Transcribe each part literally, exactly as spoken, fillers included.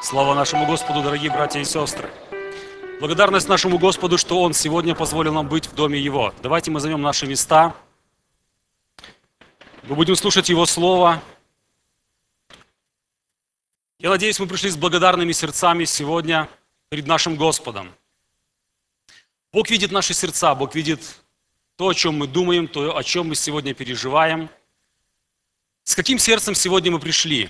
Слава нашему Господу, дорогие братья и сестры! Благодарность нашему Господу, что Он сегодня позволил нам быть в доме Его. Давайте мы займем наши места. Мы будем слушать Его Слово. Я надеюсь, мы пришли с благодарными сердцами сегодня перед нашим Господом. Бог видит наши сердца, Бог видит то, о чем мы думаем, то, о чем мы сегодня переживаем. С каким сердцем сегодня мы пришли?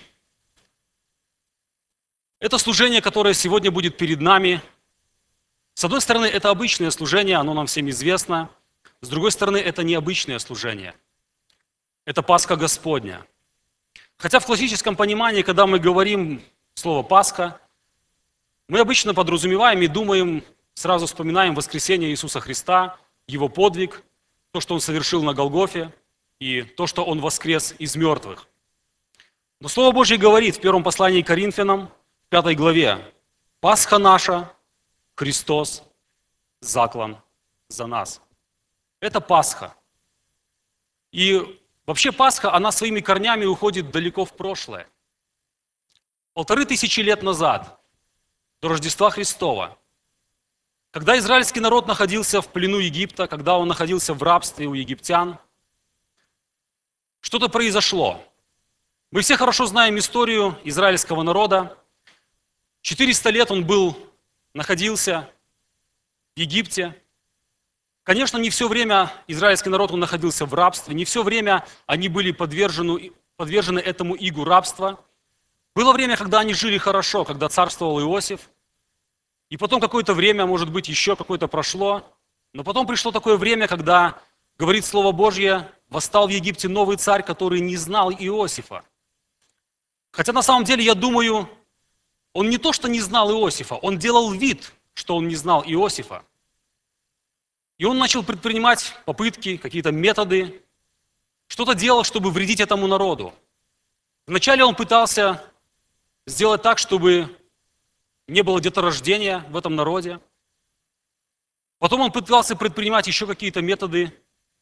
Это служение, которое сегодня будет перед нами. С одной стороны, это обычное служение, оно нам всем известно. С другой стороны, это необычное служение. Это Пасха Господня. Хотя в классическом понимании, когда мы говорим слово «Пасха», мы обычно подразумеваем и думаем, сразу вспоминаем воскресение Иисуса Христа, Его подвиг, то, что Он совершил на Голгофе, и то, что Он воскрес из мертвых. Но Слово Божье говорит в первом послании к Коринфянам, в пятой главе: «Пасха наша, Христос, заклан за нас». Это Пасха. И вообще Пасха, она своими корнями уходит далеко в прошлое. Полторы тысячи лет назад, до Рождества Христова, когда израильский народ находился в плену Египта, когда он находился в рабстве у египтян, что-то произошло. Мы все хорошо знаем историю израильского народа. четыреста лет он был, находился в Египте. Конечно, не все время израильский народ он находился в рабстве, не все время они были подвержены, подвержены этому игу рабства. Было время, когда они жили хорошо, когда царствовал Иосиф. И потом какое-то время, может быть, еще какое-то прошло. Но потом пришло такое время, когда, говорит Слово Божье, восстал в Египте новый царь, который не знал Иосифа. Хотя на самом деле, я думаю, он не то, что не знал Иосифа, он делал вид, что он не знал Иосифа. И он начал предпринимать попытки, какие-то методы, что-то делал, чтобы вредить этому народу. Вначале он пытался сделать так, чтобы не было деторождения в этом народе. Потом он пытался предпринимать еще какие-то методы.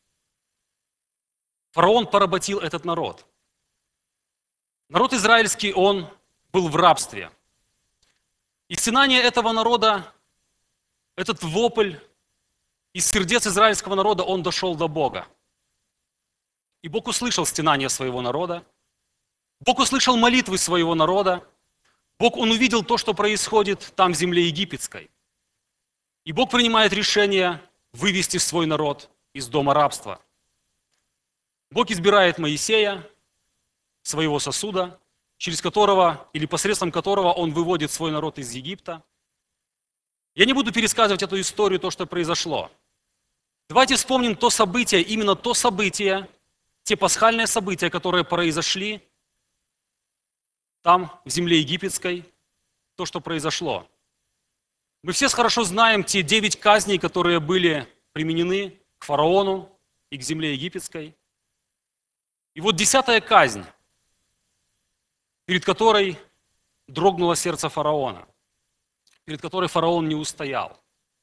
Фараон поработил этот народ. Народ израильский, он был в рабстве. И стенание этого народа, этот вопль из сердец израильского народа, он дошел до Бога. И Бог услышал стенание своего народа. Бог услышал молитвы своего народа. Бог, Он увидел то, что происходит там в земле египетской. И Бог принимает решение вывести свой народ из дома рабства. Бог избирает Моисея, своего сосуда, через которого или посредством которого Он выводит свой народ из Египта. Я не буду пересказывать эту историю, то, что произошло. Давайте вспомним то событие, именно то событие, те пасхальные события, которые произошли там, в земле египетской, то, что произошло. Мы все хорошо знаем те девять казней, которые были применены к фараону и к земле египетской. И вот десятая казнь, перед которой дрогнуло сердце фараона, перед которой фараон не устоял.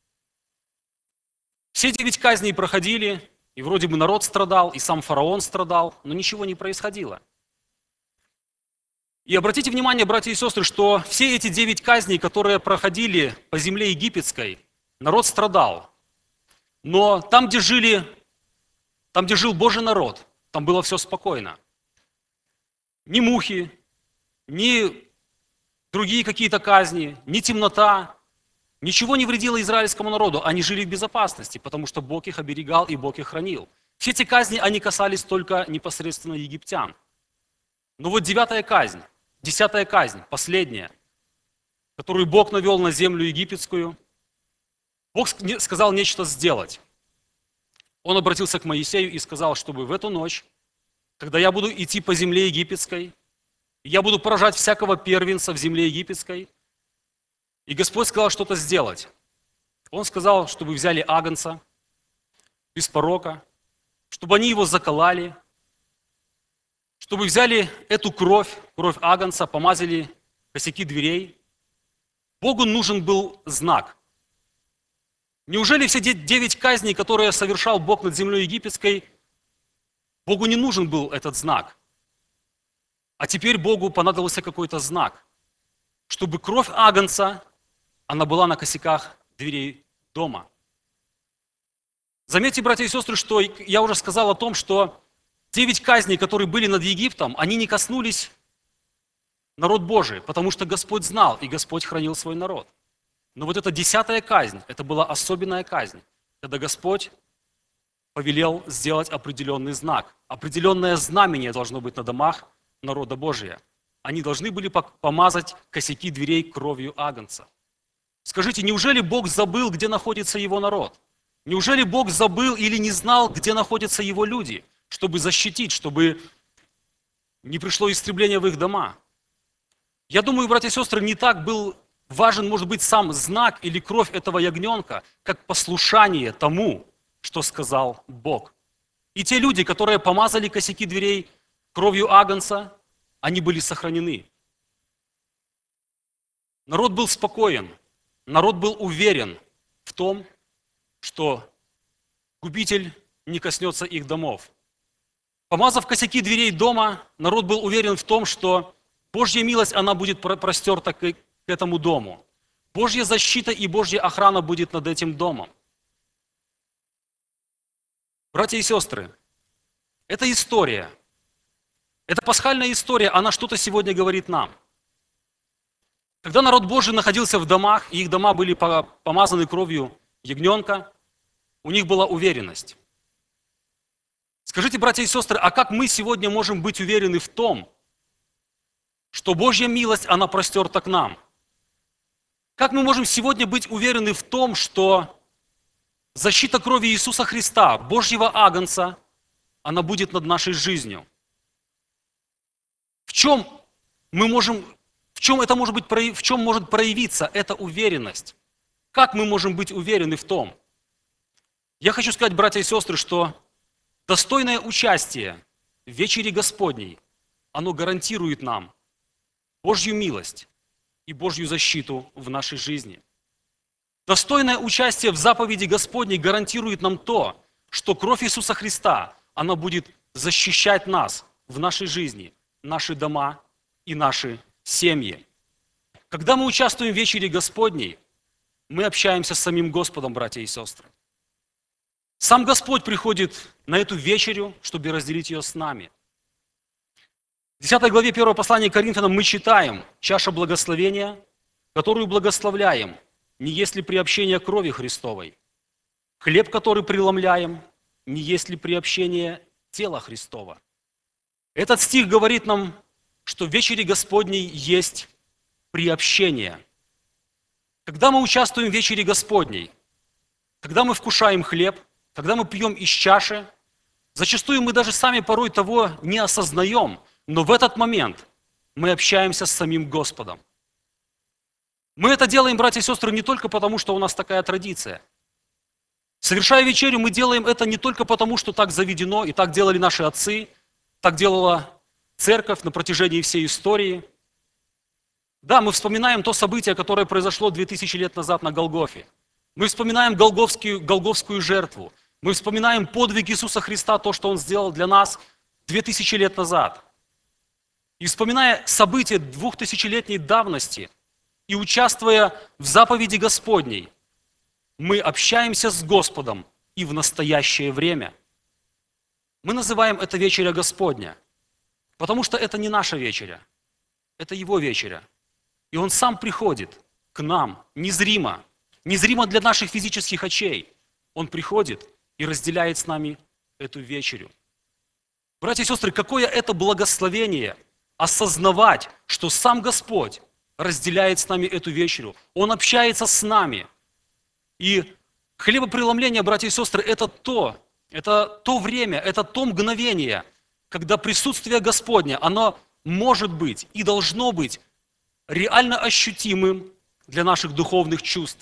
Все девять казней проходили, и вроде бы народ страдал, и сам фараон страдал, но ничего не происходило. И обратите внимание, братья и сестры, что все эти девять казней, которые проходили по земле египетской, народ страдал. Но там, где жили, там, где жил Божий народ, там было все спокойно. Ни мухи, ни другие какие-то казни, ни темнота, ничего не вредило израильскому народу. Они жили в безопасности, потому что Бог их оберегал и Бог их хранил. Все эти казни, они касались только непосредственно египтян. Но вот девятая казнь, десятая казнь, последняя, которую Бог навел на землю египетскую, Бог сказал нечто сделать. Он обратился к Моисею и сказал, чтобы в эту ночь, когда я буду идти по земле египетской, я буду поражать всякого первенца в земле египетской, и Господь сказал что-то сделать. Он сказал, чтобы взяли агнца без порока, чтобы они его закололи, чтобы взяли эту кровь, кровь агнца, помазали косяки дверей. Богу нужен был знак. Неужели все девять казней, которые совершал Бог над землей египетской, Богу не нужен был этот знак? А теперь Богу понадобился какой-то знак. чтобы кровь агнца, она была на косяках дверей дома. Заметьте, братья и сестры, что я уже сказал о том, что девять казней, которые были над Египтом, они не коснулись народ Божий, потому что Господь знал, и Господь хранил свой народ. Но вот эта десятая казнь, это была особенная казнь, когда Господь повелел сделать определенный знак. Определенное знамение должно быть на домах народа Божия. Они должны были помазать косяки дверей кровью агнца. Скажите, неужели Бог забыл, где находится его народ? Неужели Бог забыл или не знал, где находятся его люди, чтобы защитить, чтобы не пришло истребление в их дома? Я думаю, братья и сестры, не так был важен, может быть, сам знак или кровь этого ягненка, как послушание тому, что сказал Бог. И те люди, которые помазали косяки дверей кровью агнца, они были сохранены. Народ был спокоен, народ был уверен в том, что губитель не коснется их домов. Помазав косяки дверей дома, народ был уверен в том, что Божья милость, она будет простерта к этому дому. Божья защита и Божья охрана будет над этим домом. Братья и сестры, эта история, эта пасхальная история, она что-то сегодня говорит нам. Когда народ Божий находился в домах, и их дома были помазаны кровью ягненка, у них была уверенность. Скажите, братья и сестры, а как мы сегодня можем быть уверены в том, что Божья милость, она простерта к нам? Как мы можем сегодня быть уверены в том, что защита крови Иисуса Христа, Божьего агнца, она будет над нашей жизнью? В чем мы можем, в чем это может быть, в чем может проявиться эта уверенность? Как мы можем быть уверены в том? Я хочу сказать, братья и сестры, что достойное участие в вечере Господней, оно гарантирует нам Божью милость и Божью защиту в нашей жизни. Достойное участие в заповеди Господней гарантирует нам то, что кровь Иисуса Христа, она будет защищать нас в нашей жизни, наши дома и наши семьи. Когда мы участвуем в вечере Господней, мы общаемся с самим Господом, братья и сестры. Сам Господь приходит на эту вечерю, чтобы разделить ее с нами. В десятой главе первого послания к Коринфянам мы читаем: «Чаша благословения, которую благословляем, не есть ли приобщение крови Христовой? Хлеб, который преломляем, не есть ли приобщение тела Христова?» Этот стих говорит нам, что в вечере Господней есть приобщение. Когда мы участвуем в вечере Господней, когда мы вкушаем хлеб, когда мы пьем из чаши, зачастую мы даже сами порой того не осознаем, но в этот момент мы общаемся с самим Господом. Мы это делаем, братья и сестры, не только потому, что у нас такая традиция. Совершая вечерю, мы делаем это не только потому, что так заведено, и так делали наши отцы, так делала церковь на протяжении всей истории. Да, мы вспоминаем то событие, которое произошло две тысячи лет назад на Голгофе. Мы вспоминаем голгофскую, голгофскую жертву. Мы вспоминаем подвиг Иисуса Христа, то, что Он сделал для нас две тысячи лет назад. И вспоминая события двухтысячелетней давности и участвуя в заповеди Господней, мы общаемся с Господом и в настоящее время. Мы называем это вечеря Господня, потому что это не наша вечеря, это Его вечеря. И Он сам приходит к нам незримо, незримо для наших физических очей. Он приходит и разделяет с нами эту вечерю. Братья и сестры, какое это благословение осознавать, что сам Господь разделяет с нами эту вечерю. Он общается с нами. И хлебопреломление, братья и сестры, это то, это то время, это то мгновение, когда присутствие Господне, оно может быть и должно быть реально ощутимым для наших духовных чувств.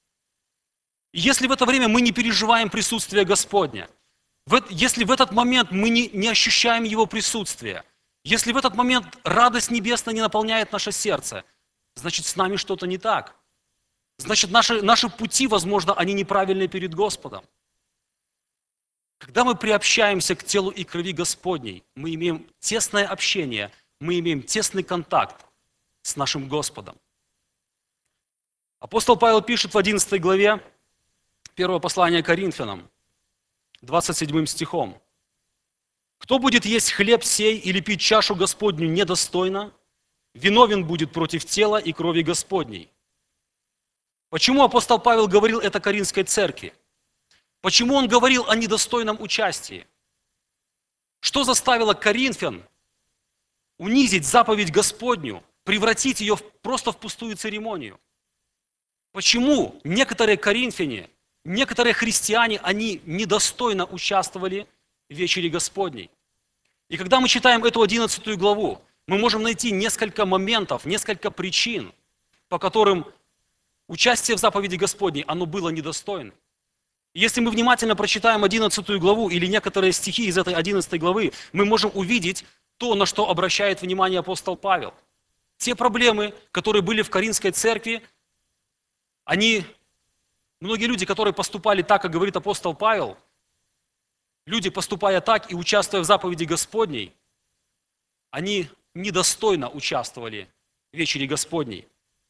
И если в это время мы не переживаем присутствие Господня, если в этот момент мы не, не ощущаем Его присутствие, если в этот момент радость небесная не наполняет наше сердце, значит, с нами что-то не так. Значит, наши, наши пути, возможно, они неправильные перед Господом. Когда мы приобщаемся к телу и крови Господней, мы имеем тесное общение, мы имеем тесный контакт с нашим Господом. Апостол Павел пишет в одиннадцатой главе первого послания Коринфянам, двадцать седьмым стихом. «Кто будет есть хлеб сей или пить чашу Господню недостойно, виновен будет против тела и крови Господней». Почему апостол Павел говорил это Коринфской церкви? Почему он говорил о недостойном участии? Что заставило коринфян унизить заповедь Господню, превратить ее в, просто в пустую церемонию? Почему некоторые коринфяне, некоторые христиане, они недостойно участвовали в вечере Господней? И когда мы читаем эту одиннадцатую главу, мы можем найти несколько моментов, несколько причин, по которым участие в заповеди Господней, оно было недостойно. Если мы внимательно прочитаем одиннадцатую главу или некоторые стихи из этой одиннадцатой главы, мы можем увидеть то, на что обращает внимание апостол Павел. Те проблемы, которые были в Коринфской церкви, они, многие люди, которые поступали так, как говорит апостол Павел, люди, поступая так и участвуя в заповеди Господней, они недостойно участвовали в вечере Господней.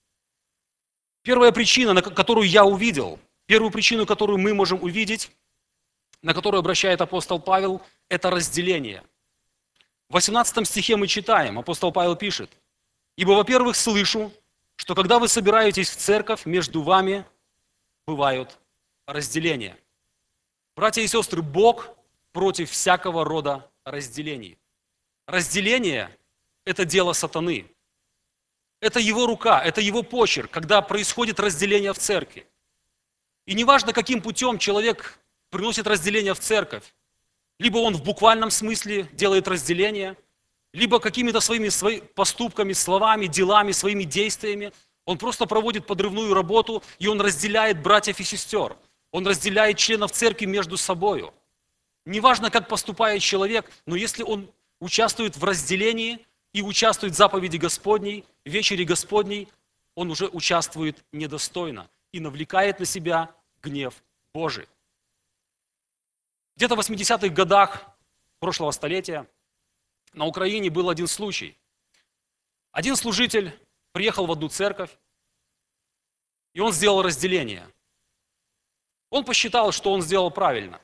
Первая причина, на которую я увидел, первую причину, которую мы можем увидеть, на которую обращает апостол Павел, это разделение. В восемнадцатом стихе мы читаем, апостол Павел пишет: «Ибо, во-первых, слышу, что когда вы собираетесь в церковь, между вами бывают разделения». Братья и сестры, Бог против всякого рода разделений. Разделение – это дело сатаны. Это его рука, это его почерк, когда происходит разделение в церкви. И неважно, каким путем человек приносит разделение в церковь, либо он в буквальном смысле делает разделение, либо какими-то своими, своими поступками, словами, делами, своими действиями, он просто проводит подрывную работу, и он разделяет братьев и сестер. Он разделяет членов церкви между собой. Неважно, как поступает человек, но если он участвует в разделении и участвует в заповеди Господней, в вечере Господней, он уже участвует недостойно и навлекает на себя гнев Божий. Где-то в восьмидесятых годах прошлого столетия на Украине был один случай. Один служитель приехал в одну церковь, и он сделал разделение. Он посчитал, что он сделал правильно.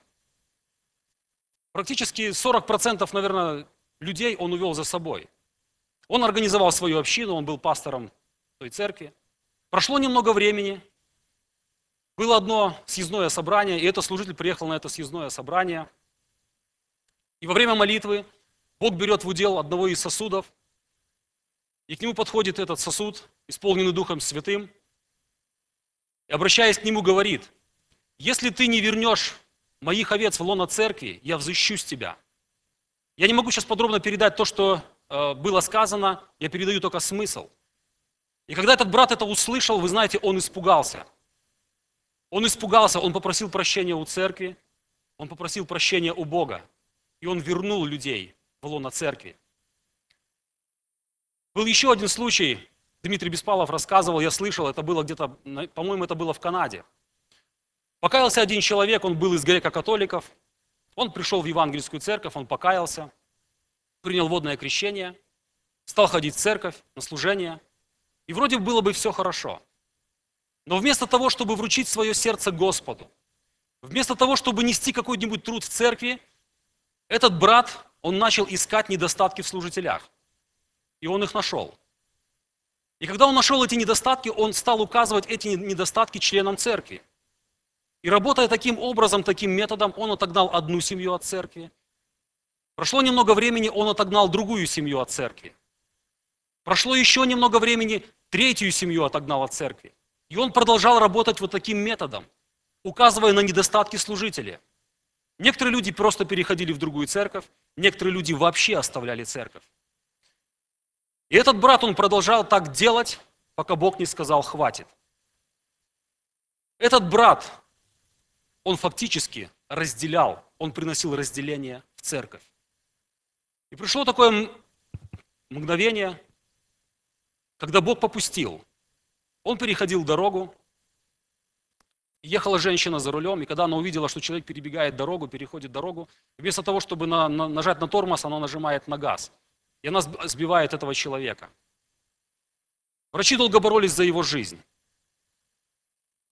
Практически сорок процентов, наверное, людей он увел за собой. Он организовал свою общину, он был пастором той церкви. Прошло немного времени, было одно съездное собрание, и этот служитель приехал на это съездное собрание. И во время молитвы Бог берет в удел одного из сосудов, и к нему подходит этот сосуд, исполненный Духом Святым, и, обращаясь к нему, говорит: «Если ты не вернешь моих овец в лоно церкви, я взыщу с тебя». Я не могу сейчас подробно передать то, что э, было сказано, я передаю только смысл. И когда этот брат это услышал, вы знаете, он испугался. Он испугался, он попросил прощения у церкви, он попросил прощения у Бога, и он вернул людей в лоно церкви. Был еще один случай, Дмитрий Беспалов рассказывал, я слышал, это было где-то, по-моему, это было в Канаде. Покаялся один человек, он был из греко-католиков, он пришел в евангельскую церковь, он покаялся, принял водное крещение, стал ходить в церковь на служение, и вроде было бы все хорошо. Но вместо того, чтобы вручить свое сердце Господу, вместо того, чтобы нести какой-нибудь труд в церкви, этот брат, он начал искать недостатки в служителях. И он их нашел. И когда он нашел эти недостатки, он стал указывать эти недостатки членам церкви. И работая таким образом, таким методом, он отогнал одну семью от церкви. Прошло немного времени, он отогнал другую семью от церкви. Прошло еще немного времени, третью семью отогнал от церкви. И он продолжал работать вот таким методом, указывая на недостатки служителя. Некоторые люди просто переходили в другую церковь, некоторые люди вообще оставляли церковь. И этот брат, он продолжал так делать, пока Бог не сказал «хватит». Этот брат, он фактически разделял, он приносил разделение в церковь. И пришло такое мгновение, когда Бог попустил. Он переходил дорогу, ехала женщина за рулем, и когда она увидела, что человек перебегает дорогу, переходит дорогу, вместо того, чтобы на, на, нажать на тормоз, она нажимает на газ. И она сбивает этого человека. Врачи долго боролись за его жизнь.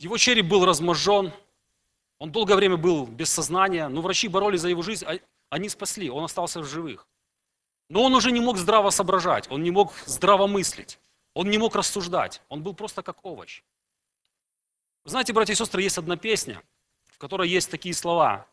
Его череп был разможжен, он долгое время был без сознания, но врачи боролись за его жизнь, а они спасли, он остался в живых. Но он уже не мог здраво соображать, он не мог здраво мыслить, он не мог рассуждать, он был просто как овощ. Вы знаете, братья и сестры, есть одна песня, в которой есть такие слова: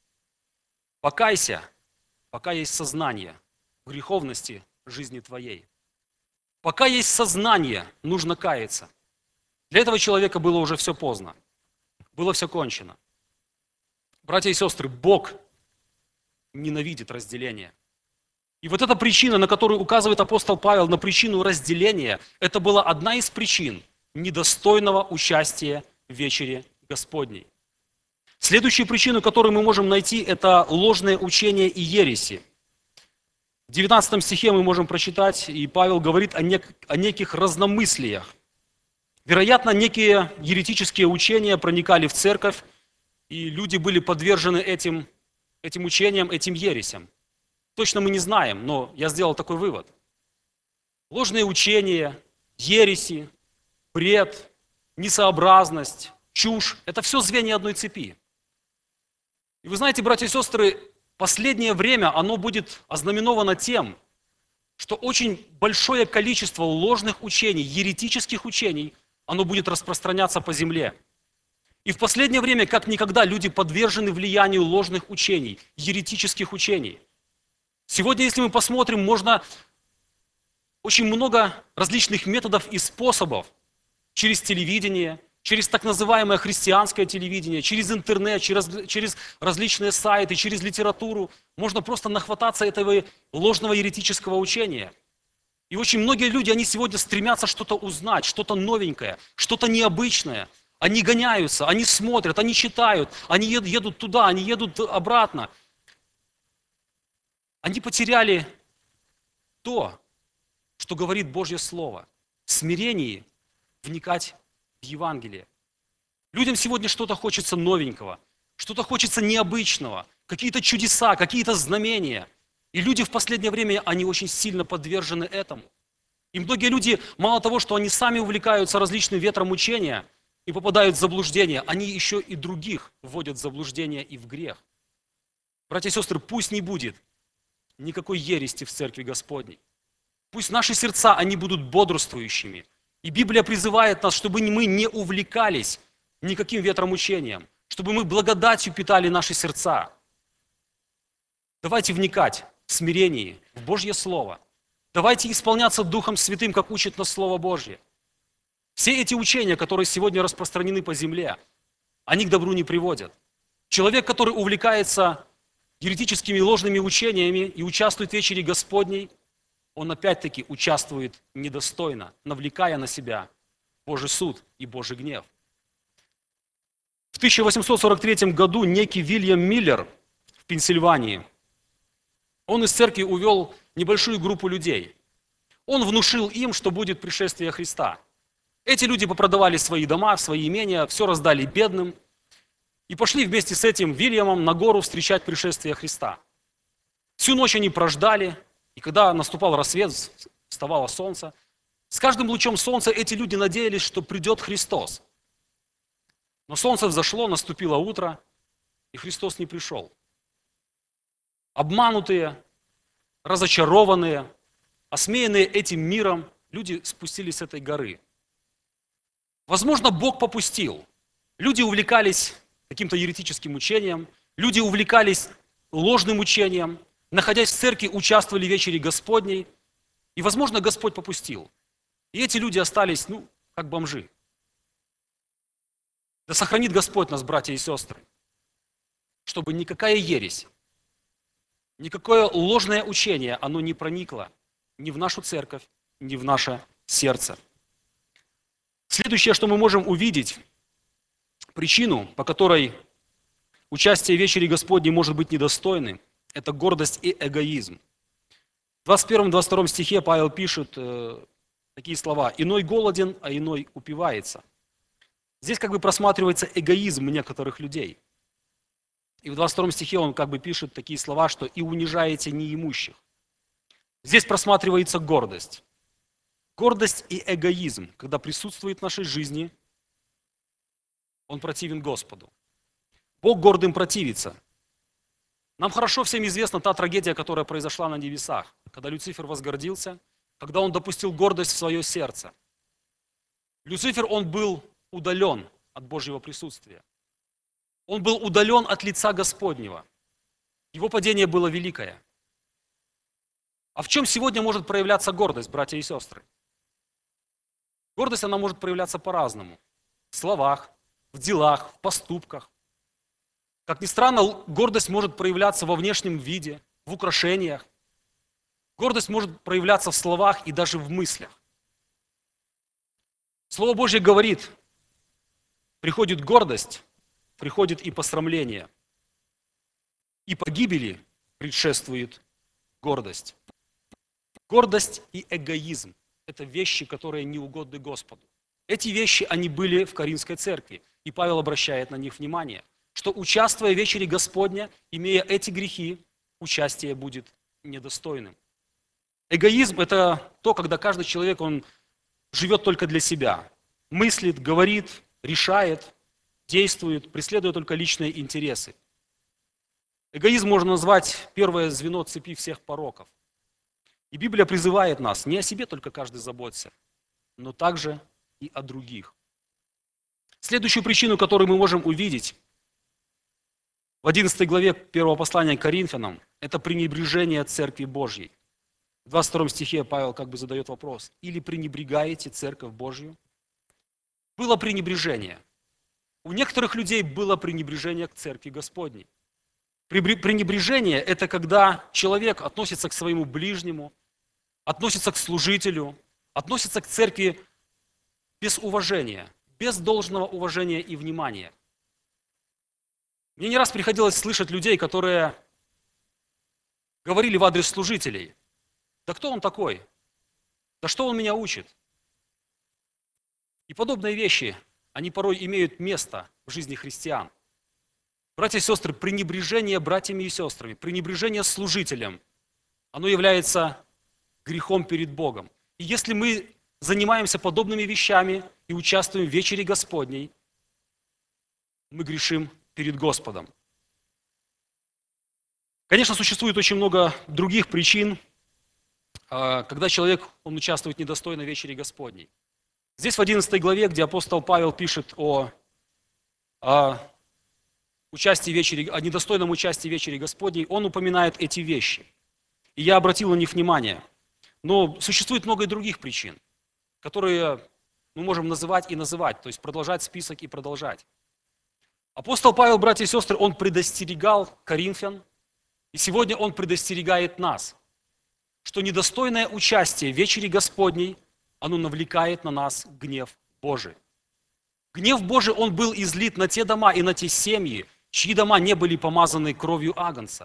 «Покайся, пока есть сознание в греховности жизни твоей». Пока есть сознание, нужно каяться. Для этого человека было уже все поздно, было все кончено. Братья и сестры, Бог ненавидит разделение. И вот эта причина, на которую указывает апостол Павел, на причину разделения, это была одна из причин недостойного участия в вечере Господней. Следующую причину, которую мы можем найти, это ложное учение и ереси. В девятнадцатом стихе мы можем прочитать, и Павел говорит о, нек- о неких разномыслиях. Вероятно, некие еретические учения проникали в церковь, и люди были подвержены этим, этим учениям, этим ересям. Точно мы не знаем, но я сделал такой вывод. Ложные учения, ереси, бред, несообразность, чушь – это все звенья одной цепи. И вы знаете, братья и сестры, последнее время оно будет ознаменовано тем, что очень большое количество ложных учений, еретических учений, оно будет распространяться по земле. И в последнее время, как никогда, люди подвержены влиянию ложных учений, еретических учений. Сегодня, если мы посмотрим, можно очень много различных методов и способов через телевидение, через так называемое христианское телевидение, через интернет, через, через различные сайты, через литературу. Можно просто нахвататься этого ложного еретического учения. И очень многие люди, они сегодня стремятся что-то узнать, что-то новенькое, что-то необычное. Они гоняются, они смотрят, они читают, они едут туда, они едут обратно. Они потеряли то, что говорит Божье Слово. В смирении вникать в Евангелие. Людям сегодня что-то хочется новенького, что-то хочется необычного, какие-то чудеса, какие-то знамения. И люди в последнее время, они очень сильно подвержены этому. И многие люди, мало того, что они сами увлекаются различным ветром учения и попадают в заблуждение, они еще и других вводят в заблуждение и в грех. Братья и сестры, пусть не будет никакой ерести в Церкви Господней. Пусть наши сердца, они будут бодрствующими. И Библия призывает нас, чтобы мы не увлекались никаким ветром учением, чтобы мы благодатью питали наши сердца. Давайте вникать в смирении, в Божье Слово. Давайте исполняться Духом Святым, как учит нас Слово Божье. Все эти учения, которые сегодня распространены по земле, они к добру не приводят. Человек, который увлекается еретическими ложными учениями и участвует в вечере Господней, он опять-таки участвует недостойно, навлекая на себя Божий суд и Божий гнев. В тысяча восемьсот сорок третьем году некий Вильям Миллер в Пенсильвании, он из церкви увел небольшую группу людей. Он внушил им, что будет пришествие Христа. Эти люди попродавали свои дома, свои имения, все раздали бедным и пошли вместе с этим Вильямом на гору встречать пришествие Христа. Всю ночь они прождали, и когда наступал рассвет, вставало солнце, с каждым лучом солнца эти люди надеялись, что придет Христос. Но солнце взошло, наступило утро, и Христос не пришел. Обманутые, разочарованные, осмеянные этим миром, люди спустились с этой горы. Возможно, Бог попустил. Люди увлекались каким-то еретическим учением, люди увлекались ложным учением, находясь в церкви, участвовали в вечере Господней, и, возможно, Господь попустил. И эти люди остались, ну, как бомжи. Да сохранит Господь нас, братья и сестры, чтобы никакая ересь, никакое ложное учение, оно не проникло ни в нашу церковь, ни в наше сердце. Следующее, что мы можем увидеть, причину, по которой участие в вечере Господней может быть недостойным, это гордость и эгоизм. В двадцать первом — двадцать втором стихе Павел пишет э, такие слова: «Иной голоден, а иной упивается». Здесь как бы просматривается эгоизм некоторых людей. И в двадцать втором стихе он как бы пишет такие слова, что «и унижаете неимущих». Здесь просматривается гордость. Гордость и эгоизм, когда присутствует в нашей жизни, он противен Господу. Бог гордым противится. Нам хорошо всем известна та трагедия, которая произошла на небесах, когда Люцифер возгордился, когда он допустил гордость в свое сердце. Люцифер, он был удален от Божьего присутствия. Он был удален от лица Господнего. Его падение было великое. А в чем сегодня может проявляться гордость, братья и сестры? Гордость, она может проявляться по-разному. В словах, в делах, в поступках. Как ни странно, гордость может проявляться во внешнем виде, в украшениях. Гордость может проявляться в словах и даже в мыслях. Слово Божье говорит, приходит гордость, приходит и посрамление. И погибели предшествует гордость. Гордость и эгоизм – это вещи, которые не угодны Господу. Эти вещи, они были в Коринфской церкви, и Павел обращает на них внимание, что, участвуя в вечере Господня, имея эти грехи, участие будет недостойным. Эгоизм – это то, когда каждый человек, он живет только для себя, мыслит, говорит, решает, действует, преследуя только личные интересы. Эгоизм можно назвать первое звено цепи всех пороков. И Библия призывает нас не о себе только каждый заботься, но также и о других. Следующую причину, которую мы можем увидеть в одиннадцатой главе первого послания к Коринфянам, это пренебрежение Церкви Божьей. В двадцать втором стихе Павел как бы задает вопрос: «Или пренебрегаете Церковь Божью?» Было пренебрежение. У некоторых людей было пренебрежение к Церкви Господней. Пренебрежение – это когда человек относится к своему ближнему, относится к служителю, относится к церкви без уважения, без должного уважения и внимания. Мне не раз приходилось слышать людей, которые говорили в адрес служителей: «Да кто он такой? Да что он меня учит?» И подобные вещи, они порой имеют место в жизни христиан. Братья и сестры, пренебрежение братьями и сестрами, пренебрежение служителем, оно является грехом перед Богом. И если мы занимаемся подобными вещами и участвуем в вечере Господней, мы грешим перед Господом. Конечно, существует очень много других причин, когда человек, он участвует недостойно в вечере Господней. Здесь в одиннадцатой главе, где апостол Павел пишет о, о, участии в вечере, о недостойном участии в вечере Господней, он упоминает эти вещи. И я обратил на них внимание. Но существует много и других причин, которые мы можем называть и называть, то есть продолжать список и продолжать. Апостол Павел, братья и сестры, он предостерегал коринфян, и сегодня он предостерегает нас, что недостойное участие в вечере Господней, оно навлекает на нас гнев Божий. Гнев Божий, он был излит на те дома и на те семьи, чьи дома не были помазаны кровью агнца.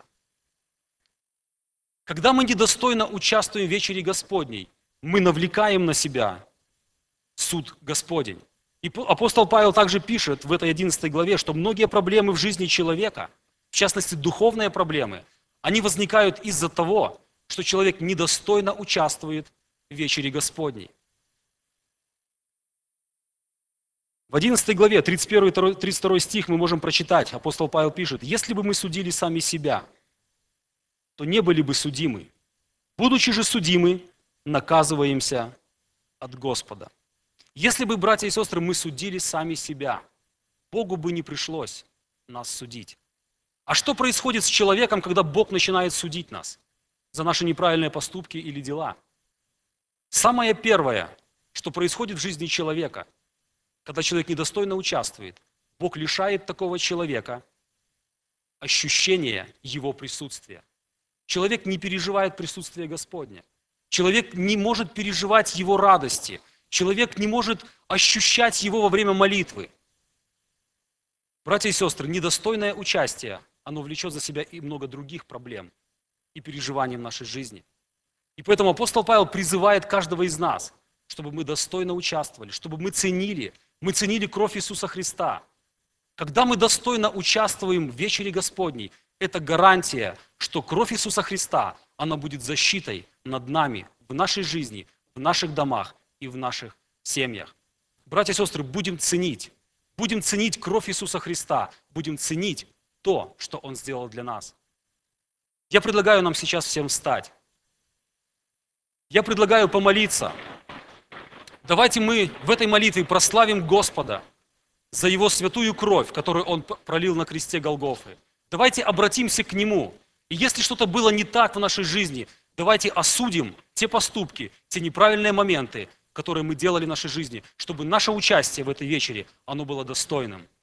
Когда мы недостойно участвуем в вечере Господней, мы навлекаем на себя суд Господень. И апостол Павел также пишет в этой одиннадцатой главе, что многие проблемы в жизни человека, в частности духовные проблемы, они возникают из-за того, что человек недостойно участвует в вечере Господней. В одиннадцатой главе, тридцать первый тридцать второй стих мы можем прочитать, апостол Павел пишет: «Если бы мы судили сами себя, то не были бы судимы. Будучи же судимы, наказываемся от Господа». Если бы, братья и сестры, мы судили сами себя, Богу бы не пришлось нас судить. А что происходит с человеком, когда Бог начинает судить нас за наши неправильные поступки или дела? Самое первое, что происходит в жизни человека, когда человек недостойно участвует, Бог лишает такого человека ощущения его присутствия. Человек не переживает присутствие Господня. Человек не может переживать его радости. Человек не может ощущать его во время молитвы. Братья и сестры, недостойное участие, оно влечет за себя и много других проблем и переживаний в нашей жизни. И поэтому апостол Павел призывает каждого из нас, чтобы мы достойно участвовали, чтобы мы ценили, мы ценили кровь Иисуса Христа. Когда мы достойно участвуем в вечере Господней, это гарантия, что кровь Иисуса Христа, она будет защитой над нами в нашей жизни, в наших домах и в наших семьях. Братья и сестры, будем ценить, будем ценить кровь Иисуса Христа, будем ценить то, что Он сделал для нас. Я предлагаю нам сейчас всем встать. Я предлагаю помолиться. Давайте мы в этой молитве прославим Господа за Его святую кровь, которую Он пролил на кресте Голгофы. Давайте обратимся к Нему. И если что-то было не так в нашей жизни, давайте осудим те поступки, те неправильные моменты, которые мы делали в нашей жизни, чтобы наше участие в этой вечере, оно было достойным.